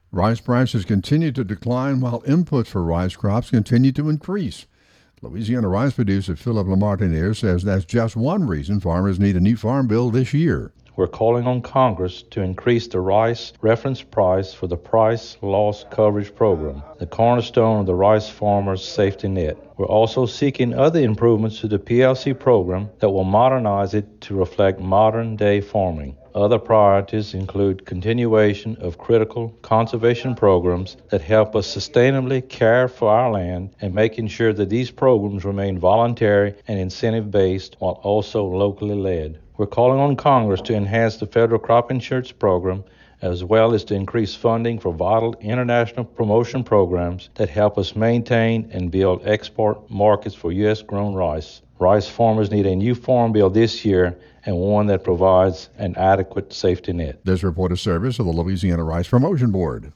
Rice prices continue to decline while inputs for rice crops continue to increase. Louisiana rice producer Philip Lamartiniere says that's just one reason farmers need a new farm bill this year. We're calling on Congress to increase the rice reference price for the Price Loss Coverage Program, the cornerstone of the rice farmer's safety net. We're also seeking other improvements to the PLC program that will modernize it to reflect modern-day farming. Other priorities include continuation of critical conservation programs that help us sustainably care for our land and making sure that these programs remain voluntary and incentive-based while also locally led. We're calling on Congress to enhance the federal crop insurance program as well as to increase funding for vital international promotion programs that help us maintain and build export markets for U.S.-grown rice. Rice farmers need a new farm bill this year and one that provides an adequate safety net. This report is service of the Louisiana Rice Promotion Board.